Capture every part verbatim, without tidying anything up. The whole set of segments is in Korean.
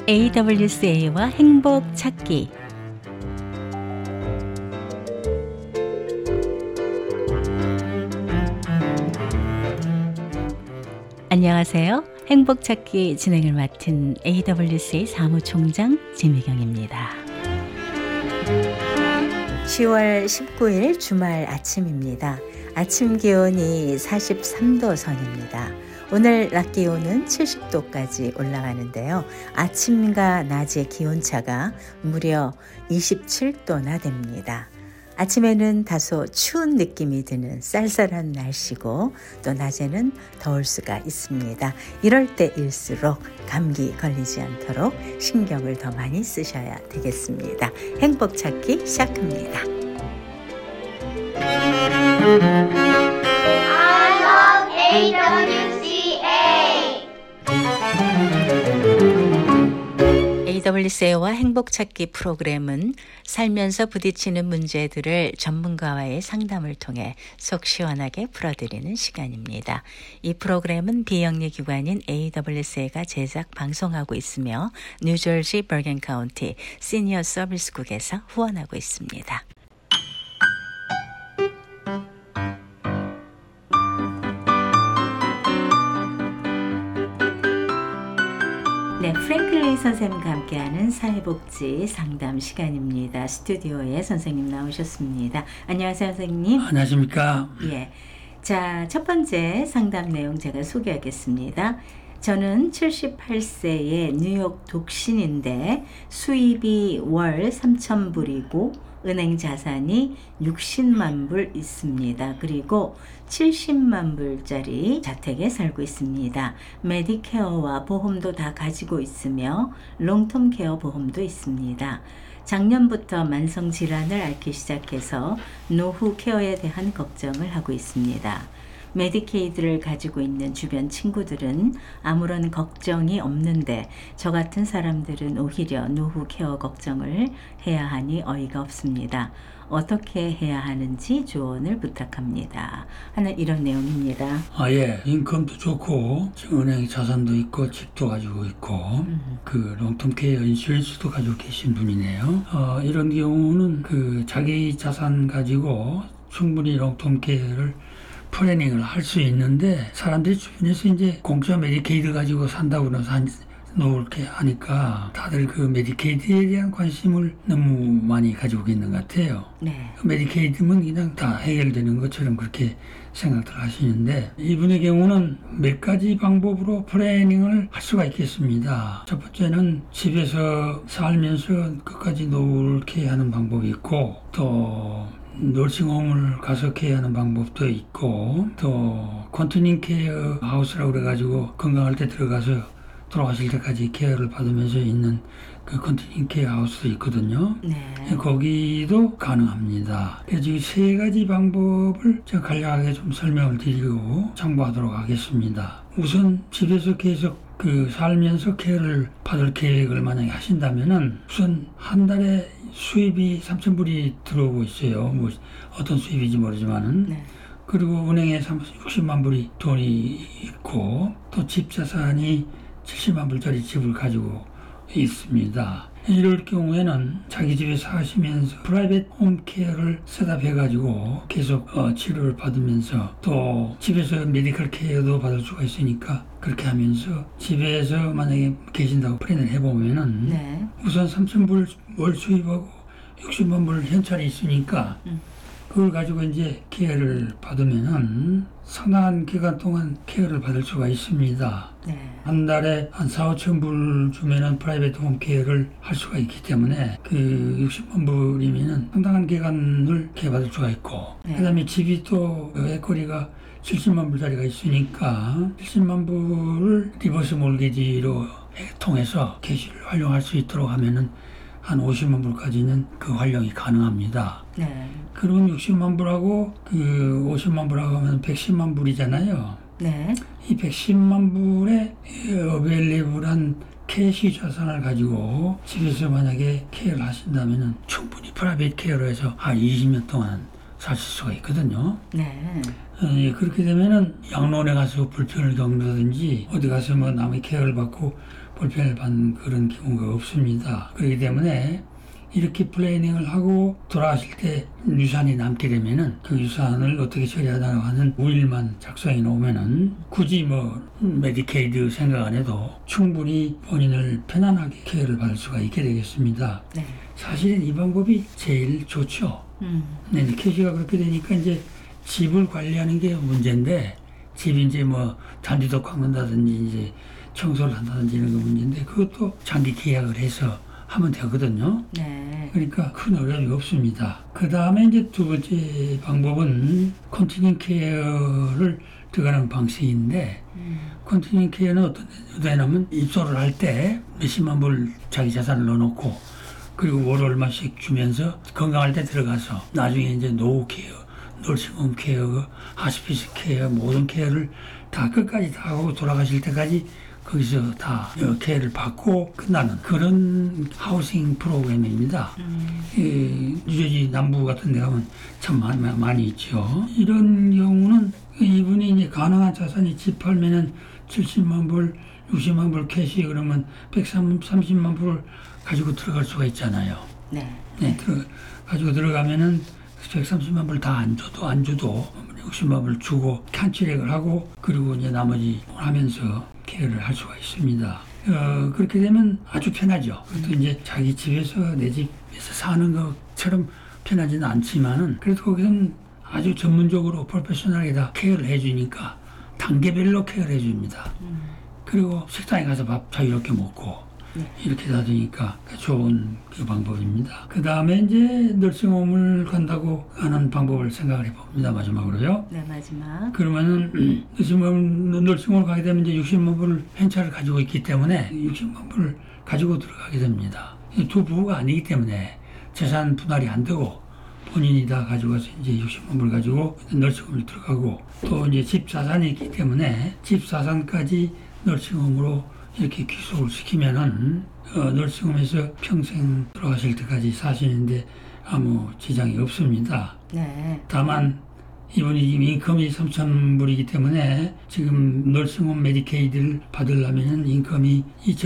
에이더블유씨에이와 행복 찾기. 안녕하세요. 행복 찾기 진행을 맡은 에이더블유씨에이 사무총장 진미경입니다. 시월 십구일 주말 아침입니다. 아침 기온이 사십삼 도 선입니다. 오늘 낮 기온은 칠십 도까지 올라가는데요. 아침과 낮의 기온차가 무려 이십칠 도나 됩니다. 아침에는 다소 추운 느낌이 드는 쌀쌀한 날씨고 또 낮에는 더울 수가 있습니다. 이럴 때일수록 감기 걸리지 않도록 신경을 더 많이 쓰셔야 되겠습니다. 행복 찾기 시작합니다. I love 에이더블유씨에이. 에이더블유씨에이와 행복 찾기 프로그램은 살면서 부딪히는 문제들을 전문가와의 상담을 통해 속 시원하게 풀어드리는 시간입니다. 이 프로그램은 비영리 기관인 에이더블유씨에이가 제작 방송하고 있으며 뉴저지 버건 카운티 시니어 서비스국에서 후원하고 있습니다. 네, 프랭클린 선생님과 함께하는 사회복지 상담 시간입니다. 스튜디오에 선생님 나오셨습니다. 안녕하세요, 선생님. 안녕하십니까. 예. 자, 첫 번째 상담 내용 제가 소개하겠습니다. 저는 칠십팔 세의 뉴욕 독신인데 수입이 월 삼천 불이고 은행 자산이 육십만 불 있습니다. 그리고 칠십만 불짜리 자택에 살고 있습니다. 메디케어와 보험도 다 가지고 있으며 롱텀 케어 보험도 있습니다. 작년부터 만성 질환을 앓기 시작해서 노후 케어에 대한 걱정을 하고 있습니다. 메디케이드를 가지고 있는 주변 친구들은 아무런 걱정이 없는데 저 같은 사람들은 오히려 노후 케어 걱정을 해야 하니 어이가 없습니다. 어떻게 해야 하는지 조언을 부탁합니다. 하는 이런 내용입니다. 아, 예. 인컴도 좋고, 지금 은행 자산도 있고, 집도 가지고 있고, 음. 그 롱텀 케어 인슈런스도 가지고 계신 분이네요. 어, 이런 경우는 그 자기 자산 가지고 충분히 롱텀 케어를 플래닝을 할 수 있는데, 사람들이 주변에서 이제 공짜 메디케이드 가지고 산다고 놓을게 하니까 다들 그 메디케이드에 대한 관심을 너무 많이 가지고 있는 것 같아요. 네. 메디케이드면 그냥 다 해결되는 것처럼 그렇게 생각들 하시는데, 이분의 경우는 몇 가지 방법으로 플래닝을 할 수가 있겠습니다. 첫 번째는 집에서 살면서 끝까지 놀게 하는 방법이 있고, 또 놀싱홈을 가석해야 하는 방법도 있고, 또 컨티닝 케어 하우스라고 그래가지고 건강할 때 들어가서 돌아가실 때까지 케어를 받으면서 있는 그 컨티닝 케어 하우스도 있거든요. 네. 거기도 가능합니다. 그래서 이 세 가지 방법을 제가 간략하게 좀 설명을 드리고 참고하도록 하겠습니다. 우선 집에서 계속 그 살면서 케어를 받을 계획을 만약에 하신다면은 우선 한 달에 수입이 삼천 불이 들어오고 있어요. 뭐 어떤 수입인지 모르지만은. 네. 그리고 은행에 육십만 불이 돈이 있고 또 집 자산이 칠십만 불짜리 집을 가지고 있습니다. 이럴 경우에는 자기 집에 사시면서 프라이빗 홈 케어를 셋업해가지고 계속 어, 치료를 받으면서 또 집에서 메디컬 케어도 받을 수가 있으니까 그렇게 하면서 집에서 만약에 계신다고 플랜을 해보면은 네. 우선 삼천 불 월 수입하고 육십만 불 현찰이 있으니까 음. 그걸 가지고 이제 케어를 받으면은 상당한 기간 동안 케어를 받을 수가 있습니다. 네. 한 달에 한 사오천 불 주면은 프라이빗 홈 케어를 할 수가 있기 때문에 그 육십만 불이면은 상당한 기간을 케어받을 수가 있고, 네. 그 다음에 집이 또 에코리가 칠십만 불짜리가 있으니까 칠십만 불을 리버스 몰기지로 통해서 캐시를 활용할 수 있도록 하면은 한 오십만 불까지는 그 활용이 가능합니다. 네. 그럼 육십만 불하고 그 오십만 불하고 하면 백십만 불이잖아요. 네. 이 백십만 불의 어베일리블한 캐시 자산을 가지고 집에서 만약에 케어를 하신다면 충분히 프라이빗 케어로 해서 한 이십 년 동안 사실 수가 있거든요. 네. 어, 예, 그렇게 되면은 양로원에 가서 불편을 겪는다든지 어디 가서 뭐 남의 케어를 받고 불편을 받는 그런 경우가 없습니다. 그렇기 때문에 이렇게 플래닝을 하고 돌아가실 때 유산이 남게 되면은 그 유산을 어떻게 처리하다가 하는 우일만 작성해 놓으면은 굳이 뭐 메디케이드 생각 안 해도 충분히 본인을 편안하게 케어를 받을 수가 있게 되겠습니다. 네. 사실은 이 방법이 제일 좋죠. 음. 네, 이제 캐시가 그렇게 되니까 이제 집을 관리하는 게 문제인데, 집이 이제 뭐 잔디도 깎는다든지 이제 청소를 한다든지 이런 게 문제인데, 그것도 장기 계약을 해서 하면 되거든요. 네. 그러니까 큰 어려움이 없습니다. 그 다음에 이제 두 번째 방법은 컨티닝 케어를 들어가는 방식인데, 음. 컨티닝 케어는 어떤 데냐면 입소를 할 때 몇십만 불 자기 자산을 넣어놓고 그리고 월 얼마씩 주면서 건강할 때 들어가서 나중에 이제 노후 케어, 널싱홈 케어, 하스피스 케어, 모든 케어를 다 끝까지 다 하고 돌아가실 때까지 거기서 다 케어를 받고 끝나는 그런 하우싱 프로그램입니다. 음. 이 뉴저지 남부 같은 데 가면 참 많이, 많이 있죠. 이런 경우는 이분이 이제 가능한 자산이 집 팔면은 칠십만 불, 육십만 불 캐시 그러면 백삼십만 불을 가지고 들어갈 수가 있잖아요. 네. 네, 들어, 가지고 들어가면은 백삼십만 불 다 안 줘도 안 줘도 육십만 불 주고 캔치렉을 하고 그리고 이제 나머지 하면서 케어를 할 수가 있습니다. 어, 그렇게 되면 아주 편하죠. 그것도 이제 자기 집에서 내 집에서 사는 것처럼 편하지는 않지만은 그래도 거기서는 아주 전문적으로 프로페셔널하게 다 케어를 해주니까 단계별로 케어를 해줍니다. 음. 그리고 식당에 가서 밥 자유롭게 먹고 네. 이렇게 놔두니까 좋은 그 방법입니다. 그 다음에 이제 널싱홈을 간다고 하는 방법을 생각을 해봅니다. 마지막으로요. 네, 마지막. 그러면은 널싱홈, 널싱홈을 가게 되면 이제 육십만 불 펜차를 가지고 있기 때문에 육십만 불을 가지고 들어가게 됩니다. 두 부부가 아니기 때문에 재산 분할이 안 되고 본인이 다 가져가서 이제 육십만 불 가지고 널싱홈을 들어가고 또 이제 집 자산이 있기 때문에 집 자산까지 널싱홈으로 이렇게 귀속을 시키면은 어, 널싱홈에서 평생 돌아가실 때까지 사시는데 아무 지장이 없습니다. 네. 다만 이분이 지금 인컴이 삼천 불이기 때문에 지금 널싱홈 메디케이드를 받으려면 인컴이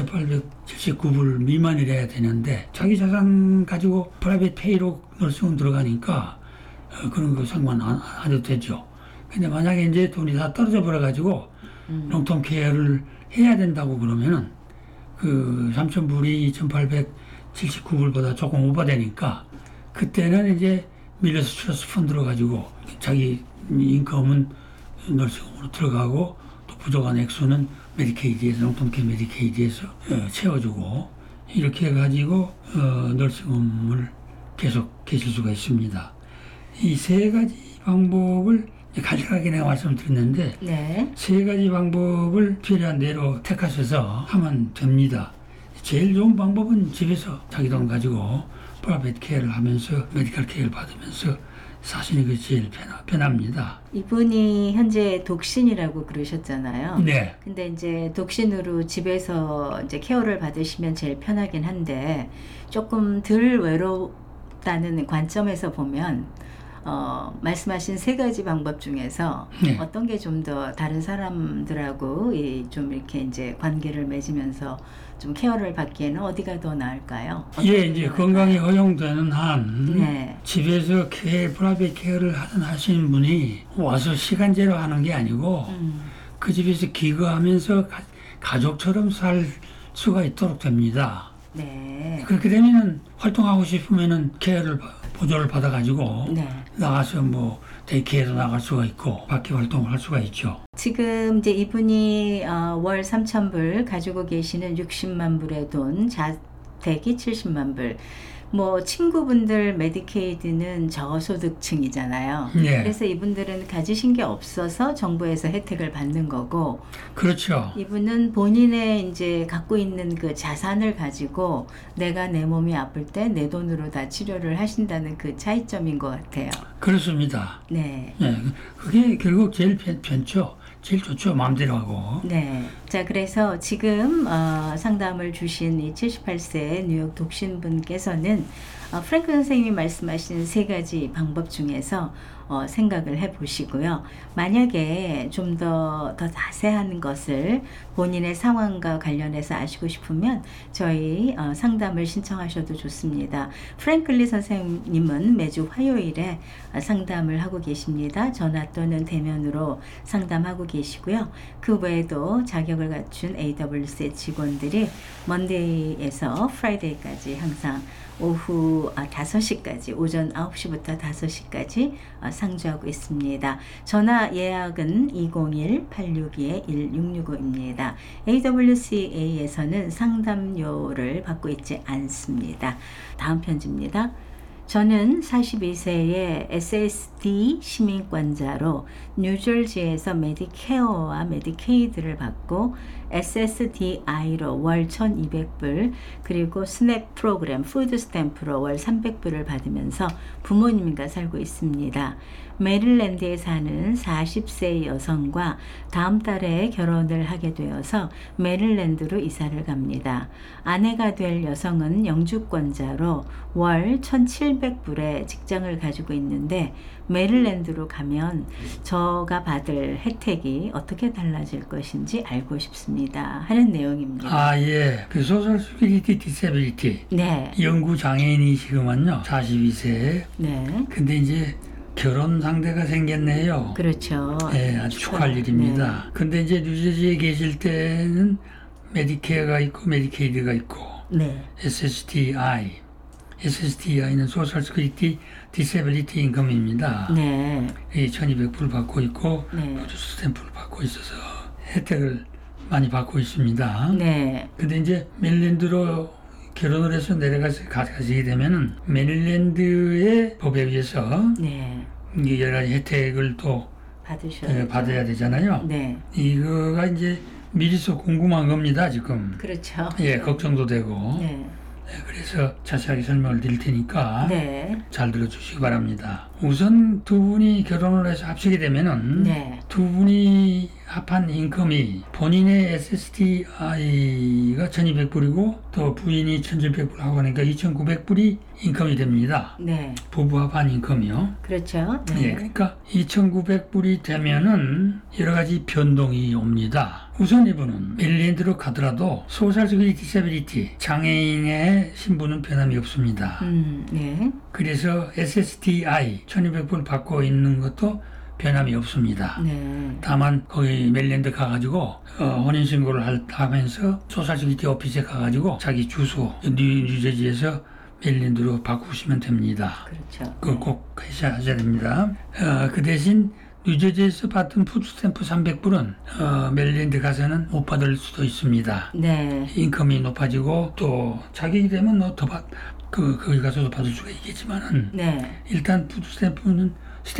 이천팔백칠십구 불 미만이라야 되는데 자기 자산 가지고 프라이빗 페이로 널싱홈 들어가니까 어, 그런 거 상관 안, 안 해도 되죠. 근데 만약에 이제 돈이 다 떨어져 버려 가지고 음. 롱텀 케어를 해야 된다고 그러면은 그 삼천 불이 이천팔백칠십구 불보다 조금 오버되니까 그때는 이제 밀러스 트러스 펀드로 가지고 자기 인컴은 널싱홈으로 들어가고 또 부족한 액수는 메디케이드에서 롱텀 케어 메디케이드에서 어, 채워주고 이렇게 해가지고 어, 널싱홈을 계속 계실 수가 있습니다. 이 세 가지 방법을 간략하게 내가 말씀드렸는데 네. 세 가지 방법을 필요한 대로 택하셔서 하면 됩니다. 제일 좋은 방법은 집에서 자기 돈 가지고 프라이빗 케어를 하면서 메디컬 케어를 받으면서 사시는 것이 제일 편하, 편합니다. 이분이 현재 독신이라고 그러셨잖아요. 네. 근데 이제 독신으로 집에서 이제 케어를 받으시면 제일 편하긴 한데 조금 덜 외롭다는 관점에서 보면 어, 말씀하신 세 가지 방법 중에서 네. 어떤 게 좀 더 다른 사람들하고 이 좀 이렇게 이제 관계를 맺으면서 좀 케어를 받기에는 어디가 더 나을까요? 어떤 예, 게 이제 나을까요? 건강이 허용되는 한 네. 집에서 케어, 프라이빗 케어를 하는 하시는 분이 와서 시간제로 하는 게 아니고 음. 그 집에서 기거하면서 가, 가족처럼 살 수가 있도록 됩니다. 네. 그렇게 되면은 활동하고 싶으면은 케어를 바- 보조를 받아가지고 네. 나가서 뭐 데이케어도 나갈 수가 있고 밖에 활동을 할 수가 있죠. 지금 이제 이분이 어, 월 삼천 불 가지고 계시는 육십만 불의 돈, 자택이 칠십만 불. 뭐 친구분들 메디케이드는 저소득층이잖아요. 네. 그래서 이분들은 가지신 게 없어서 정부에서 혜택을 받는 거고, 그렇죠. 이분은 본인의 이제 갖고 있는 그 자산을 가지고 내가 내 몸이 아플 때 내 돈으로 다 치료를 하신다는 그 차이점인 것 같아요. 그렇습니다. 네. 네, 그게 결국 제일 편, 편죠. 제일 좋죠. 마음대로 하고. 네. 자, 그래서 지금 어, 상담을 주신 이 칠십팔 세 뉴욕 독신분께서는 어, 프랭크 선생님이 말씀하신 세 가지 방법 중에서 어, 생각을 해 보시고요. 만약에 좀 더 더 자세한 것을 본인의 상황과 관련해서 아시고 싶으면 저희 어, 상담을 신청하셔도 좋습니다. 프랭클리 선생님은 매주 화요일에 어, 상담을 하고 계십니다. 전화 또는 대면으로 상담하고 계시고요. 그 외에도 자격을 갖춘 에이더블유씨의 직원들이 먼데이에서 프라이데이까지 항상 오후 다섯 시까지, 오전 아홉 시부터 다섯 시까지 상주하고 있습니다. 전화 예약은 이공일 팔육이 일육육오입니다. 에이더블유씨에이에서는 상담료를 받고 있지 않습니다. 다음 편지입니다. 저는 사십이 세의 에스에스디 시민권자로 뉴저지에서 메디케어와 메디케이드를 받고 에스에스디아이로 월 천이백 불 그리고 스냅 프로그램 푸드 스탬프로 월 삼백 불을 받으면서 부모님과 살고 있습니다. 메릴랜드에 사는 사십 세 여성과 다음 달에 결혼을 하게 되어서 메릴랜드로 이사를 갑니다. 아내가 될 여성은 영주권자로 월 천칠백 불의 직장을 가지고 있는데 메릴랜드로 가면 저가 받을 혜택이 어떻게 달라질 것인지 알고 싶습니다. 하는 내용입니다. 아, 예. 그 소셜 스피리티 디세빌리티. 네. 영구 장애인이시구만요. 사십이 세. 네. 근데 이제 결혼 상대가 생겼네요. 그렇죠. 예, 아주 축하할 일입니다. 네. 근데 이제 뉴저지에 계실 때는 메디케어가 있고 메디케이드가 있고 네. 에스에스디아이. 에스에스디아이는 소셜 스피리티 디세빌리티 인컴입니다. 네. 이 천이백 불 받고 있고 네. 푸드 스탬프를 받고 있어서 혜택을 많이 받고 있습니다. 네. 근데 이제 메릴랜드로 결혼을 해서 내려가서 가시게 되면은 메릴랜드의 법에 의해서 네. 이 여러 가지 혜택을 또 받으셔야 어, 받아야 되잖아요. 네. 이거가 이제 미리서 궁금한 겁니다, 지금. 그렇죠. 예, 걱정도 되고. 네. 네, 그래서 자세하게 설명을 드릴 테니까 네. 잘 들어주시기 바랍니다. 우선 두 분이 결혼을 해서 합치게 되면은 네. 두 분이 합한 인컴이 본인의 에스에스디아이가 천이백 불이고 또 부인이 천칠백 불 하고 하니까 이천구백 불이 인컴이 됩니다. 네. 부부 합한 인컴이요. 그렇죠. 예, 네. 그러니까 이천구백 불이 되면은 여러 가지 변동이 옵니다. 우선 이분은 메릴랜드로 가더라도 소셜 스피리티 디세빌리티 장애인의 신분은 변함이 없습니다. 음, 네. 그래서 에스에스디아이 천이백 불 받고 있는 것도 변함이 없습니다. 네. 다만 거기 메릴랜드 가가지고 어, 혼인신고를 할, 하면서 소셜 스피리티 오피스에 가가지고 자기 주소 뉴, 뉴저지에서 메릴랜드로 바꾸시면 됩니다. 그렇죠. 그걸 꼭 하셔야, 하셔야 됩니다. 어, 그 대신 뉴저지에서 받던 푸드스탬프 삼백 불은 어, 메릴랜드 가서는 못 받을 수도 있습니다. 네. 인컴이 높아지고 또 자격이 되면 뭐더 받, 그, 거기 가서도 받을 수가 있겠지만은 네. 일단 푸드스탬프는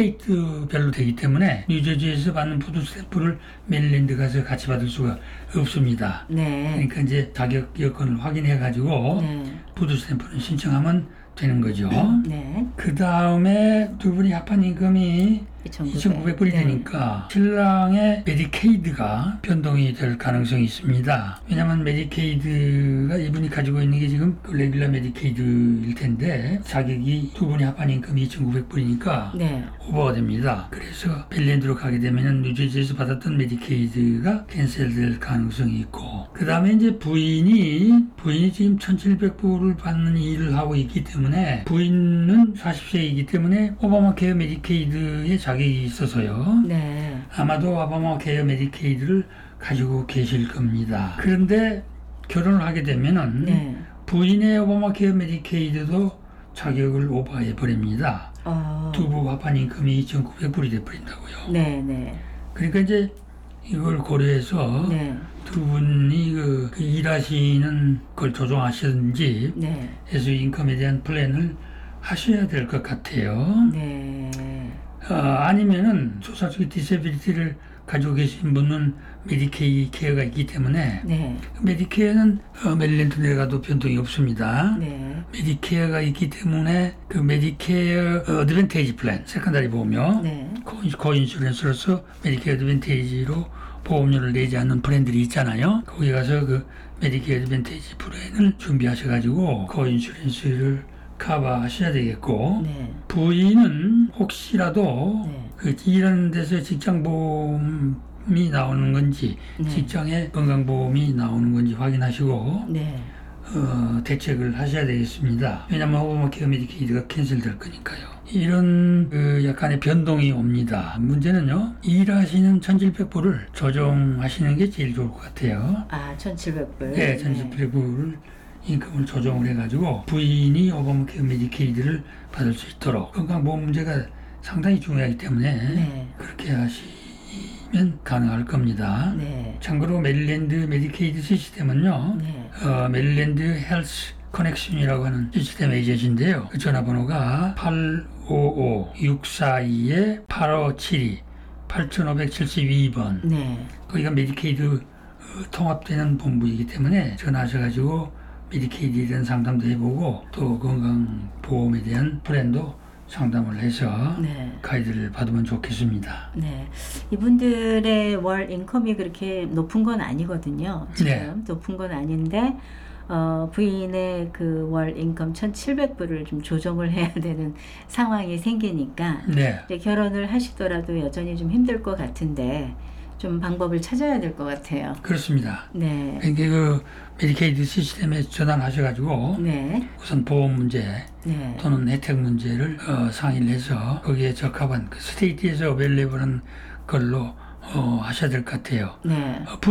스테이트별로 되기 때문에 뉴저지에서 받는 푸드스탬프를 메릴랜드 가서 같이 받을 수가 없습니다. 네. 그러니까 이제 자격 여건을 확인해 가지고 네. 푸드스탬프를 신청하면 되는 거죠. 네. 그 다음에 두 분이 합한 인컴이 이천구백 불이 네. 되니까 신랑의 메디케이드가 변동이 될 가능성이 있습니다. 왜냐하면 메디케이드가 이분이 가지고 있는 게 지금 그 레귤러 메디케이드일 텐데 자격이 두 분이 합한 인컴이 이천구백 불이니까 네. 오버가 됩니다. 그래서 벨랜드로 가게 되면 뉴저지에서 받았던 메디케이드가 캔슬될 가능성이 있고 그 다음에 이제 부인이 부인이 지금 천칠백 불을 받는 일을 하고 있기 때문에 부인은 사십 세이기 때문에 오바마 케어 메디케이드의 자격이 있어서요. 네. 아마도 오바마 케어 메디케이드를 가지고 계실 겁니다. 그런데 결혼을 하게 되면은 네. 부인의 오바마 케어 메디케이드도 자격을 오버해 버립니다. 어. 두부 합한 인컴이 이천구백 불이 돼 버린다고요. 네, 네. 그러니까 이제 이걸 고려해서 네. 두 분이 그, 그 일하시는 걸 조정하시든지 네. 해서 인컴에 대한 플랜을 하셔야 될 것 같아요. 네. 어, 아니면은 소셜 디세빌리티를 가지고 계신 분은 메디케이 케어가 있기 때문에 네. 메디케어는 어, 메릴랜드 내가도 변동이 없습니다. 네. 메디케어가 있기 때문에 그 메디케어 어드밴테이지 플랜 세컨다리 보험료 네. 코인슈런스로서 메디케어 어드밴테이지로 보험료를 내지 않는 브랜드들이 있잖아요. 거기 가서 그 메디케어 어드밴테이지 플랜을 준비하셔가지고 코인슈런스를 커버하셔야 되겠고 네. 부인은 혹시라도 네. 그 일하는 데서 직장보험이 나오는 건지 네. 직장에 건강보험이 나오는 건지 확인하시고 네. 어, 대책을 하셔야 되겠습니다. 왜냐하면 오바마케어 메디케이드가 캔슬될 거니까요. 이런 그 약간의 변동이 옵니다. 문제는요, 일하시는 천칠백 불을 조정하시는 게 제일 좋을 것 같아요. 아, 천칠백 불. 네, 천칠백 불을 인컴을 조정을 해가지고 부인이 오바마케어 메디케이드를 받을 수 있도록 건강보험 문제가 상당히 중요하기 때문에 네. 그렇게 하시면 가능할 겁니다. 네. 참고로 메릴랜드 메디케이드 시스템은요, 네. 어, 메릴랜드 헬스 커넥션이라고 하는 시스템 에이전시인데요. 그 전화번호가 팔오오 육사이 팔오칠이 팔오칠이 번. 네. 거기가 메디케이드 어, 통합되는 본부이기 때문에 전화하셔가지고 메디케이드에 대한 상담도 해보고 또 건강보험에 대한 플랜도 상담을 해서 네. 가이드를 받으면 좋겠습니다. 네. 이분들의 월 인컴이 그렇게 높은 건 아니거든요. 지금 네. 높은 건 아닌데 어, 부인의 그 월 인컴 천칠백 불을 좀 조정을 해야 되는 상황이 생기니까 네. 이제 결혼을 하시더라도 여전히 좀 힘들 것 같은데 좀 방법을 찾아야 될 것 같아요. 그렇습니다. 네. 그러니까 그 메디케이드 시스템에 전화를 하셔가지고 네. 우선 보험 문제 네. 또는 혜택 문제를 어, 상의를 해서 거기에 적합한 그 스테이트에서 어벨레블한 걸로 어, 하셔야 될 것 같아요. 네. 어,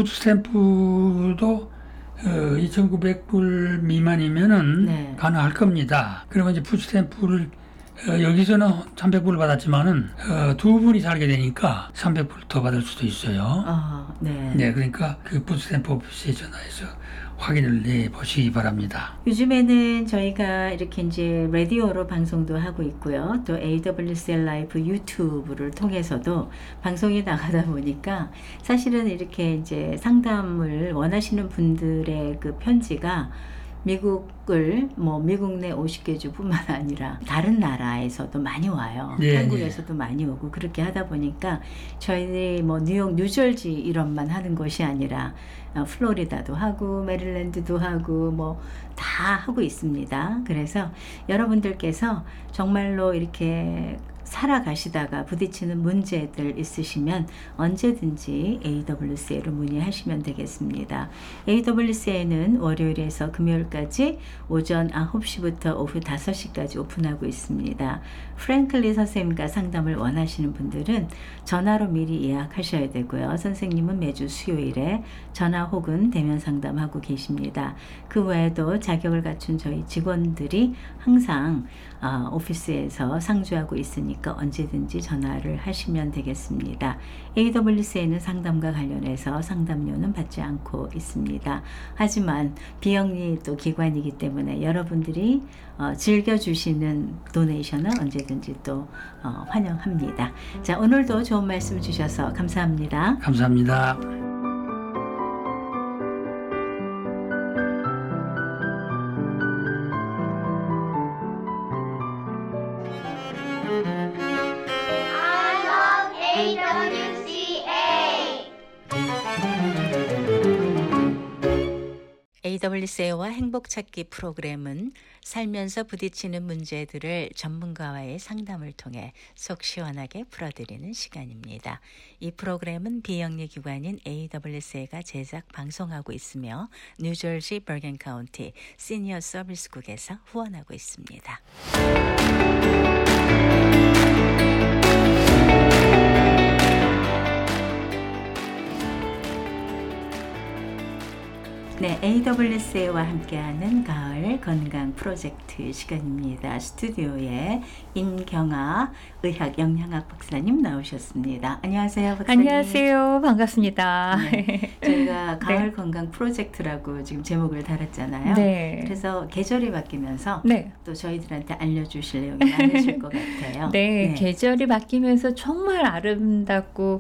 푸드스탬프도 어, 이천구백 불 미만이면은 네. 가능할 겁니다. 그러면 이제 푸드스탬프를 어, 여기서는 삼백 불을 받았지만은 어, 두 분이 살게 되니까 삼백 불 더 받을 수도 있어요. 아, 네. 네, 그러니까 그 푸드스탬프 오피스에 전화해서 확인을 해 보시기 바랍니다. 요즘에는 저희가 이렇게 이제 라디오로 방송도 하고 있고요. 또 에이더블유씨엘 라이브 유튜브를 통해서도 방송이 나가다 보니까 사실은 이렇게 이제 상담을 원하시는 분들의 그 편지가 미국을 뭐 미국 내 오십 개 주뿐만 아니라 다른 나라에서도 많이 와요. 네, 한국에서도 많이 오고 그렇게 하다 보니까 저희들이 뭐 뉴욕, 뉴저지 이런만 하는 것이 아니라 어, 플로리다도 하고 메릴랜드도 하고 뭐 다 하고 있습니다. 그래서 여러분들께서 정말로 이렇게 살아가시다가 부딪히는 문제들 있으시면 언제든지 에이더블유씨엘로 문의하시면 되겠습니다. 에이더블유씨엘은 월요일에서 금요일까지 오전 아홉 시부터 오후 다섯 시까지 오픈하고 있습니다. 프랭클리 선생님과 상담을 원하시는 분들은 전화로 미리 예약하셔야 되고요. 선생님은 매주 수요일에 전화 혹은 대면 상담하고 계십니다. 그 외에도 자격을 갖춘 저희 직원들이 항상 어, 오피스에서 상주하고 있으니까 언제든지 전화를 하시면 되겠습니다. 에이더블유씨엘은 상담과 관련해서 상담료는 받지 않고 있습니다. 하지만 비영리 또 기관이기 때문에 여러분들이 어, 즐겨주시는 도네이션은 언제든지 또 어, 환영합니다. 자, 오늘도 좋은 말씀 주셔서 감사합니다. 감사합니다. I love 에이더블유씨엘. 에이더블유씨엘와 행복찾기 프로그램은 살면서 부딪히는 문제들을 전문가와의 상담을 통해 속 시원하게 풀어드리는 시간입니다. 이 프로그램은 비영리 기관인 에이더블유씨엘가 제작 방송하고 있으며 뉴저지 버겐 카운티 시니어 서비스국에서 후원하고 있습니다. 네, 에이더블유씨엘과 함께하는 가을 건강 프로젝트 시간입니다. 스튜디오에 임경아 의학 영양학 박사님 나오셨습니다. 안녕하세요, 박사님. 안녕하세요. 반갑습니다. 네, 저희가 가을 네. 건강 프로젝트라고 지금 제목을 달았잖아요. 네. 그래서 계절이 바뀌면서 네. 또 저희들한테 알려주실 내용이 많으실 것 같아요. 네, 계절이 바뀌면서 정말 아름답고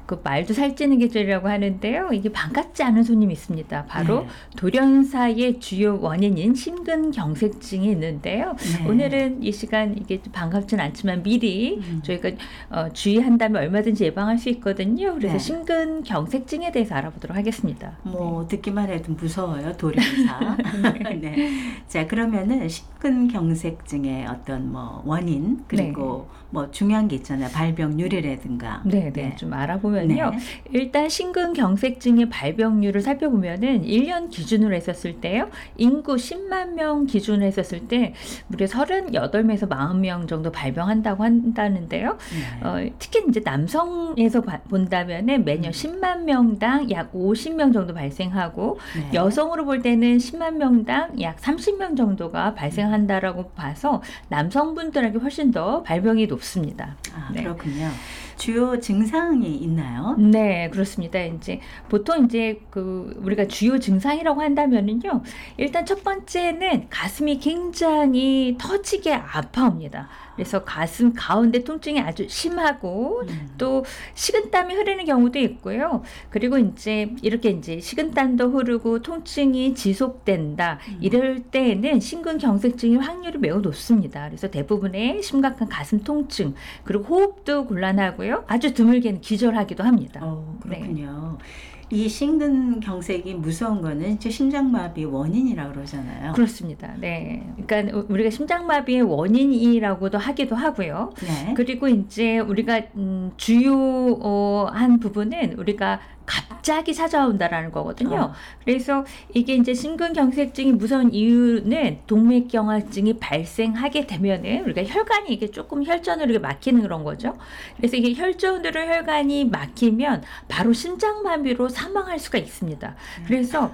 그 말도 살찌는 계절이라고 하는데요. 이게 반갑지 않은 손님이 있습니다. 바로 네. 돌연사의 주요 원인인 심근경색증이 있는데요. 네. 오늘은 이 시간 이게 좀 반갑진 않지만 미리 음. 저희가 어, 주의한다면 얼마든지 예방할 수 있거든요. 그래서 네. 심근경색증에 대해서 알아보도록 하겠습니다. 뭐 듣기만 해도 무서워요. 돌연사. 네. 자, 그러면은 심근경색증의 어떤 뭐 원인 그리고 뭐 중요한 게 있잖아요. 발병률이라든가. 네, 네, 좀 알아보면요. 네. 일단 심근경색증의 발병률을 살펴보면은 일 년 기준으로 했었을 때요. 인구 십만 명 기준으로 했었을 때 무려 서른여덟 명에서 사십 명 정도 발병한다고 한다는데요. 네. 어, 특히 이제 남성에서 바- 본다면은 매년 음. 십만 명당 약 오십 명 정도 발생하고 네. 여성으로 볼 때는 십만 명당 약 삼십 명 정도가 발생한다라고 봐서 남성분들에게 훨씬 더 발병이 높습니다. 아, 네. 그렇군요. 주요 증상이 있나요? 네, 그렇습니다. 이제 보통 이제 그 우리가 주요 증상이라고 한다면은요. 일단 첫 번째는 가슴이 굉장히 터지게 아파옵니다. 그래서 가슴 가운데 통증이 아주 심하고 음. 또 식은땀이 흐르는 경우도 있고요. 그리고 이제 이렇게 이제 식은땀도 흐르고 통증이 지속된다. 음. 이럴 때에는 심근경색증의 확률이 매우 높습니다. 그래서 대부분의 심각한 가슴 통증 그리고 호흡도 곤란하고요. 아주 드물게는 기절하기도 합니다. 어, 그렇군요. 이 심근경색이 무서운 거는 이제 심장마비 원인이라고 그러잖아요. 그렇습니다. 네. 그러니까 우리가 심장마비의 원인이라고도 하기도 하고요. 네. 그리고 이제 우리가 음, 주요한 부분은 우리가 갑자기 찾아온다라는 거거든요. 어. 그래서 이게 이제 심근경색증이 무서운 이유는 동맥경화증이 발생하게 되면은 우리가 혈관이 이게 조금 혈전으로 이렇게 막히는 그런 거죠. 그래서 이게 혈전으로 혈관이 막히면 바로 심장마비로 사망할 수가 있습니다. 그래서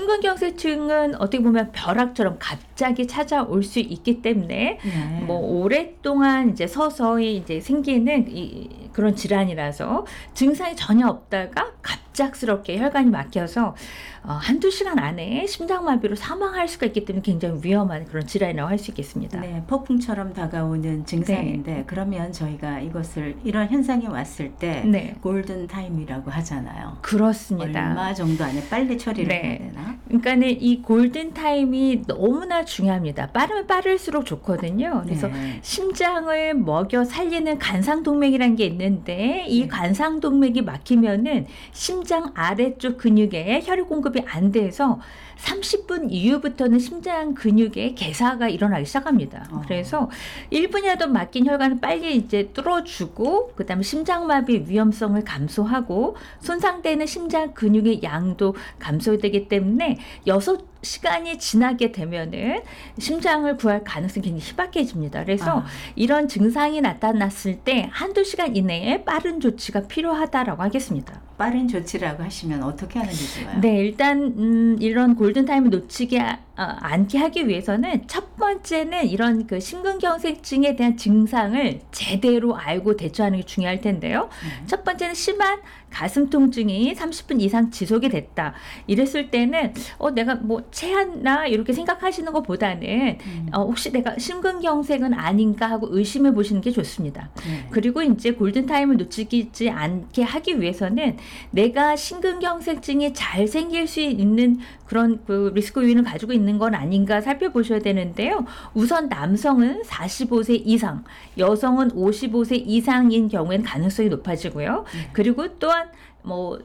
심근경색증은 어떻게 보면 벼락처럼 갑자기 찾아올 수 있기 때문에 네. 뭐 오랫동안 이제 서서히 이제 생기는 이, 그런 질환이라서 증상이 전혀 없다가 갑작스럽게 혈관이 막혀서 어, 한두 시간 안에 심장마비로 사망할 수가 있기 때문에 굉장히 위험한 그런 질환이라고 할 수 있겠습니다. 네, 폭풍처럼 다가오는 증상인데 그러면 저희가 이것을 이런 현상이 왔을 때 네. 골든 타임이라고 하잖아요. 그렇습니다. 얼마 정도 안에 빨리 처리를 네. 해야 되나? 그러니까는 이 골든 타임이 너무나 중요합니다. 빠르면 빠를수록 좋거든요. 그래서 네. 심장을 먹여 살리는 간상동맥이라는 게 있는데 이 네. 간상동맥이 막히면은 심장 아래쪽 근육에 혈액 공급이 안 돼서 삼십 분 이후부터는 심장 근육에 괴사가 일어나기 시작합니다. 어. 그래서 일 분이라도 막힌 혈관을 빨리 이제 뚫어주고 그다음에 심장마비 위험성을 감소하고 손상되는 심장 근육의 양도 감소되기 때문에 여섯 시간이 지나게 되면은 심장을 구할 가능성이 굉장히 희박해집니다. 그래서 아. 이런 증상이 나타났을 때 한두 시간 이내에 빠른 조치가 필요하다라고 하겠습니다. 빠른 조치라고 하시면 어떻게 하는 게 좋아요? 네, 일단 음, 이런 골든타임을 놓치지 아- 어, 않게 하기 위해서는 첫 번째는 이런 그 심근경색증에 대한 증상을 제대로 알고 대처하는 게 중요할 텐데요. 네. 첫 번째는 심한 가슴 통증이 삼십 분 이상 지속이 됐다. 이랬을 때는 어 내가 뭐 체했나 이렇게 생각하시는 것보다는 음. 어, 혹시 내가 심근경색은 아닌가 하고 의심해 보시는 게 좋습니다. 네. 그리고 이제 골든타임을 놓치지 않게 하기 위해서는 내가 심근경색증이 잘 생길 수 있는 그런 그 리스크 요인을 가지고 있는 건 아닌가 살펴보셔야 되는데요. 우선 남성은 사십오 세 이상, 여성은 오십오 세 이상인 경우에는 가능성이 높아지고요. 네. 그리고 또한 뭐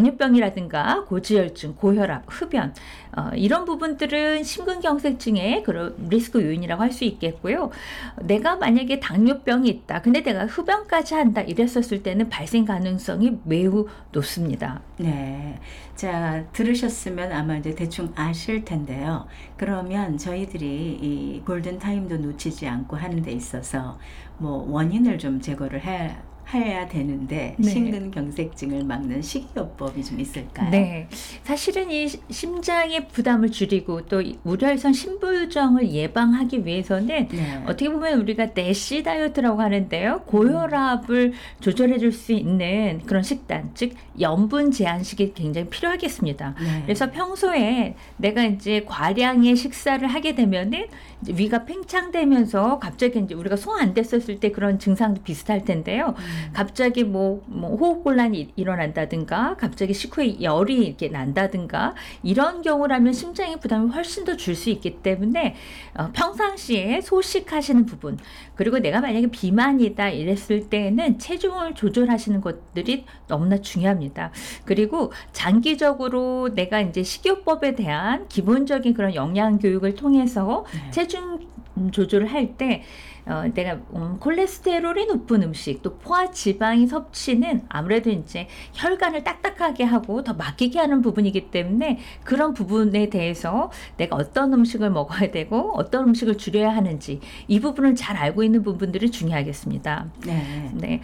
당뇨병이라든가 고지혈증, 고혈압, 흡연 어, 이런 부분들은 심근경색증의 그런 리스크 요인이라고 할 수 있겠고요. 내가 만약에 당뇨병이 있다, 근데 내가 흡연까지 한다 이랬었을 때는 발생 가능성이 매우 높습니다. 네. 자, 들으셨으면 아마 이제 대충 아실 텐데요. 그러면 저희들이 이 골든 타임도 놓치지 않고 하는 데 있어서 뭐 원인을 좀 제거를 해 해야 되는데 네. 심근경색증을 막는 식이요법이 좀 있을까요? 네, 사실은 이 시- 심장의 부담을 줄이고 또 이 우려혈선 심부정을 예방하기 위해서는 네. 어떻게 보면 우리가 내시 다이어트라고 하는데요. 고혈압을 조절해 줄 수 있는 그런 식단, 즉 염분 제한식이 굉장히 필요하겠습니다. 네. 그래서 평소에 내가 이제 과량의 식사를 하게 되면은 이제 위가 팽창되면서 갑자기 이제 우리가 소화 안 됐었을 때 그런 증상도 비슷할 텐데요. 음. 갑자기 뭐, 뭐 호흡곤란이 일어난다든가 갑자기 식후에 열이 이렇게 난다든가 이런 경우라면 심장의 부담이 훨씬 더 줄 수 있기 때문에 어, 평상시에 소식하시는 부분 그리고 내가 만약에 비만이다 이랬을 때는 체중을 조절하시는 것들이 너무나 중요합니다. 그리고 장기적으로 내가 이제 식이요법에 대한 기본적인 그런 영양 교육을 통해서 네. 체중 조절을 할 때 어, 내가 음, 콜레스테롤이 높은 음식 또 포화 지방의 섭취는 아무래도 이제 혈관을 딱딱하게 하고 더 막히게 하는 부분이기 때문에 그런 부분에 대해서 내가 어떤 음식을 먹어야 되고 어떤 음식을 줄여야 하는지 이 부분을 잘 알고 있는 부분들이 중요하겠습니다. 네. 네,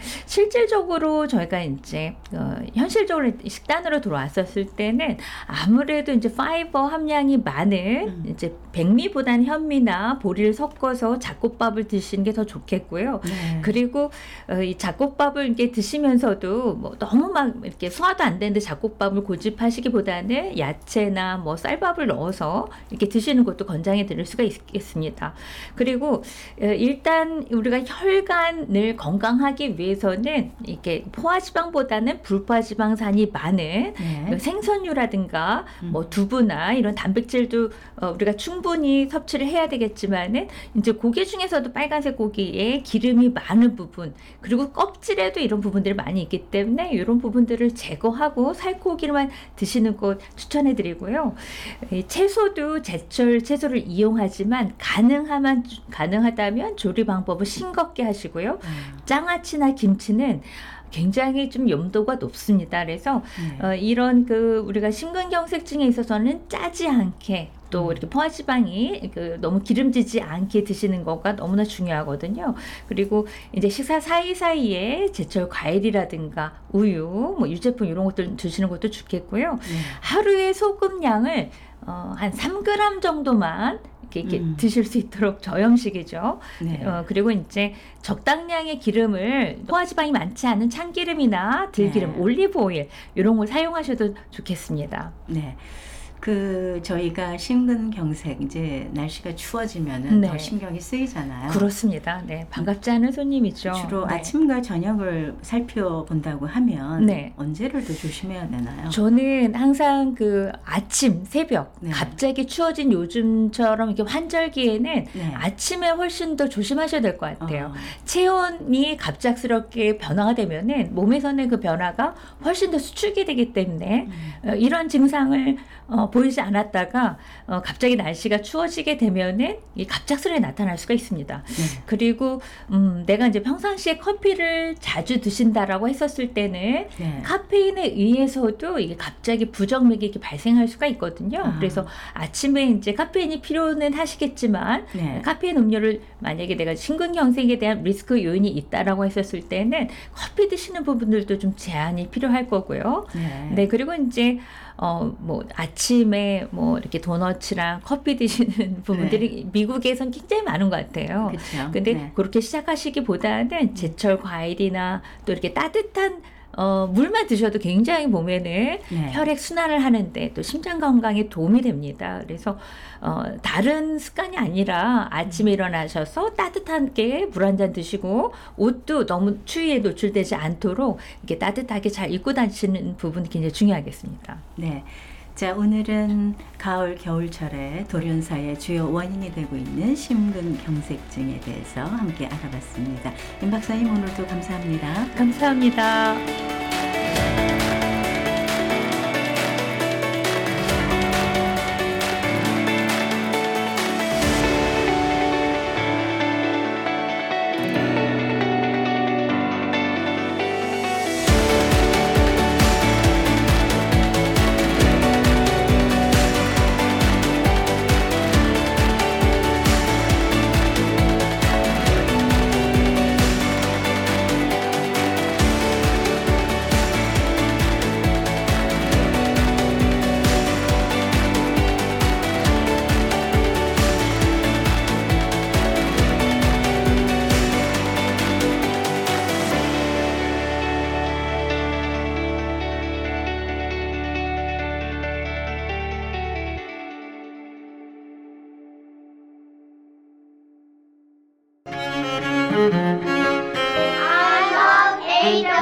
실질적으로 저희가 이제 어, 현실적으로 식단으로 들어왔었을 때는 아무래도 이제 파이버 함량이 많은 음. 이제 백미보다는 현미나 보리를 섞어서 잡곡밥을 드시는 게 더 좋겠고요. 네. 그리고 어, 이 잡곡밥을 이렇게 드시면서도 뭐 너무 막 이렇게 소화도 안 되는데 잡곡밥을 고집하시기보다는 야채나 뭐 쌀밥을 넣어서 이렇게 드시는 것도 권장해 드릴 수가 있겠습니다. 그리고 어, 일단 우리가 혈관을 건강하기 위해서는 이렇게 포화지방보다는 불포화지방산이 많은 네. 생선류라든가 음. 뭐 두부나 이런 단백질도 어, 우리가 충분히 섭취를 해야 되겠지만은 이제 고기 중에서도 빨간색 고기에 기름이 많은 부분 그리고 껍질에도 이런 부분들이 많이 있기 때문에 이런 부분들을 제거하고 살코기만 드시는 것 추천해 드리고요. 이 채소도 제철 채소를 이용하지만 가능하면 가능하다면 조리 방법을 싱겁게 하시고요. 음. 장아찌나 김치는 굉장히 좀 염도가 높습니다. 그래서 네. 어, 이런 그 우리가 심근경색증에 있어서는 짜지 않게 또 이렇게 포화지방이 그 너무 기름지지 않게 드시는 거가 너무나 중요하거든요. 그리고 이제 식사 사이사이에 제철 과일이라든가 우유, 뭐 유제품 이런 것들 드시는 것도 좋겠고요. 네. 하루에 소금량을 어, 한 삼 그램 정도만 이렇게, 이렇게 음. 드실 수 있도록 저염식이죠. 네. 어, 그리고 이제 적당량의 기름을 포화지방이 많지 않은 참기름이나 들기름, 네. 올리브 오일 이런 걸 사용하셔도 좋겠습니다. 네. 그 저희가 심근경색 이제 날씨가 추워지면은 네. 더 신경이 쓰이잖아요. 그렇습니다. 네, 반갑지 않은 손님이죠. 주로 네. 아침과 저녁을 살펴본다고 하면 네. 언제를 더 조심해야 되나요? 저는 항상 그 아침, 새벽, 네. 갑자기 추워진 요즘처럼 이렇게 환절기에는 네. 아침에 훨씬 더 조심하셔야 될 것 같아요. 어, 체온이 갑작스럽게 변화가 되면은 몸에서는 그 변화가 훨씬 더 수축이 되기 때문에 음. 어, 이런 증상을 어, 보이지 않았다가 어, 갑자기 날씨가 추워지게 되면은 이 갑작스레 나타날 수가 있습니다. 네. 그리고 음, 내가 이제 평상시에 커피를 자주 드신다라고 했었을 때는 네. 카페인에 의해서도 이게 갑자기 부정맥이 이렇게 발생할 수가 있거든요. 아. 그래서 아침에 이제 카페인이 필요는 하시겠지만 네. 카페인 음료를 만약에 내가 심근경색에 대한 리스크 요인이 있다라고 했었을 때는 커피 드시는 부분들도 좀 제한이 필요할 거고요. 네. 네, 그리고 이제 어, 뭐, 아침에 뭐, 이렇게 도너츠랑 커피 드시는 부분들이 미국에선 굉장히 많은 것 같아요. 그렇죠. 근데 네. 그렇게 시작하시기보다는 제철 과일이나 또 이렇게 따뜻한 어, 물만 드셔도 굉장히 몸에는 네. 혈액 순환을 하는데 또 심장 건강에 도움이 됩니다. 그래서 어, 다른 습관이 아니라 아침에 일어나셔서 따뜻하게 물 한 잔 드시고 옷도 너무 추위에 노출되지 않도록 이렇게 따뜻하게 잘 입고 다니시는 부분이 굉장히 중요하겠습니다. 네. 자, 오늘은 가을 겨울철에 돌연사의 주요 원인이 되고 있는 심근경색증에 대해서 함께 알아봤습니다. 임 박사님 오늘도 감사합니다. 감사합니다. I love angels.